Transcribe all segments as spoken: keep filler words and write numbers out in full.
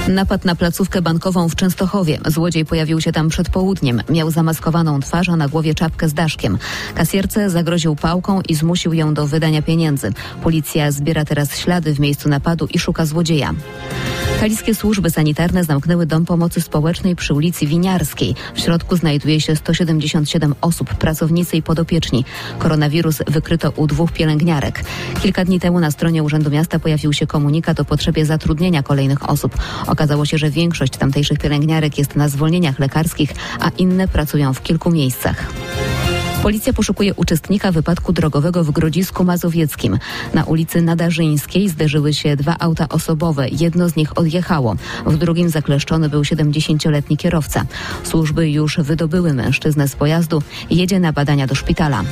Napad na placówkę bankową w Częstochowie. Złodziej pojawił się tam przed południem. Miał zamaskowaną twarz, a na głowie czapkę z daszkiem. Kasjerce zagroził pałką i zmusił ją do wydania pieniędzy. Policja zbiera teraz ślady w miejscu napadu i szuka złodzieja. Kaliskie służby sanitarne zamknęły dom pomocy społecznej przy ulicy Winiarskiej. W środku znajduje się sto siedemdziesiąt siedem osób, pracownicy i podopieczni. Koronawirus wykryto u dwóch pielęgniarek. Kilka dni temu na stronie Urzędu Miasta pojawił się komunikat o potrzebie zatrudnienia kolejnych osób. Okazało się, że większość tamtejszych pielęgniarek jest na zwolnieniach lekarskich, a inne pracują w kilku miejscach. Policja poszukuje uczestnika wypadku drogowego w Grodzisku Mazowieckim. Na ulicy Nadarzyńskiej zderzyły się dwa auta osobowe. Jedno z nich odjechało. W drugim zakleszczony był siedemdziesięcioletni kierowca. Służby już wydobyły mężczyznę z pojazdu. Jedzie na badania do szpitala.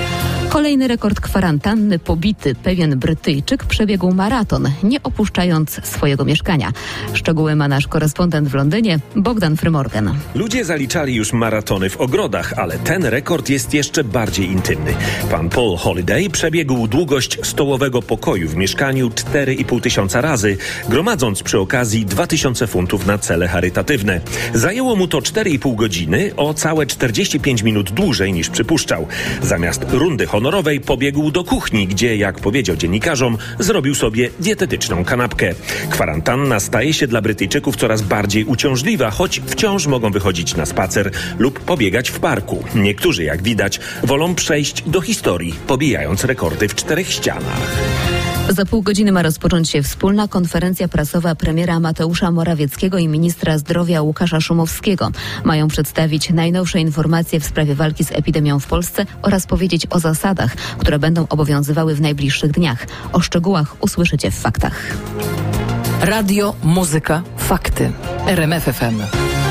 Kolejny rekord kwarantanny pobity. Pewien Brytyjczyk przebiegł maraton, nie opuszczając swojego mieszkania. Szczegóły ma nasz korespondent w Londynie, Bogdan Frymorgan. Ludzie zaliczali już maratony w ogrodach, ale ten rekord jest jeszcze bardziej intymny. Pan Paul Holiday przebiegł długość stołowego pokoju w mieszkaniu cztery i pół tysiąca razy, gromadząc przy okazji dwa tysiące funtów na cele charytatywne. Zajęło mu to cztery i pół godziny, o całe czterdzieści pięć minut dłużej niż przypuszczał. Zamiast rundy honorowej pobiegł do kuchni, gdzie, jak powiedział dziennikarzom, zrobił sobie dietetyczną kanapkę. Kwarantanna staje się dla Brytyjczyków coraz bardziej uciążliwa, choć wciąż mogą wychodzić na spacer lub pobiegać w parku. Niektórzy, jak widać, wolą przejść do historii, pobijając rekordy w czterech ścianach. Za pół godziny ma rozpocząć się wspólna konferencja prasowa premiera Mateusza Morawieckiego i ministra zdrowia Łukasza Szumowskiego. Mają przedstawić najnowsze informacje w sprawie walki z epidemią w Polsce oraz powiedzieć o zasadach, które będą obowiązywały w najbliższych dniach. O szczegółach usłyszycie w faktach. Radio, muzyka, fakty. R M F F M.